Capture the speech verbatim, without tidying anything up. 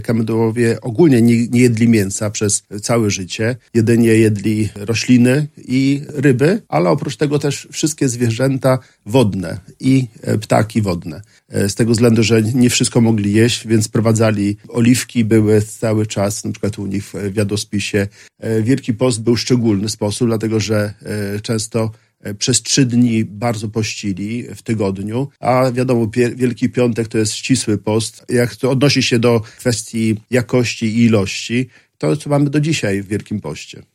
Kamedułowie ogólnie nie, nie jedli mięsa przez całe życie, jedynie jedli rośliny i ryby, ale oprócz tego też wszystkie zwierzęta wodne i ptaki wodne. Z tego względu, że nie wszystko mogli jeść, więc sprowadzali oliwki, były cały czas, na przykład u nich w jadłospisie. Wielki Post był szczególny sposób, dlatego że często przez trzy dni bardzo pościli w tygodniu, a wiadomo, Wielki Piątek to jest ścisły post. Jak to odnosi się do kwestii jakości i ilości, to co mamy do dzisiaj w Wielkim Poście.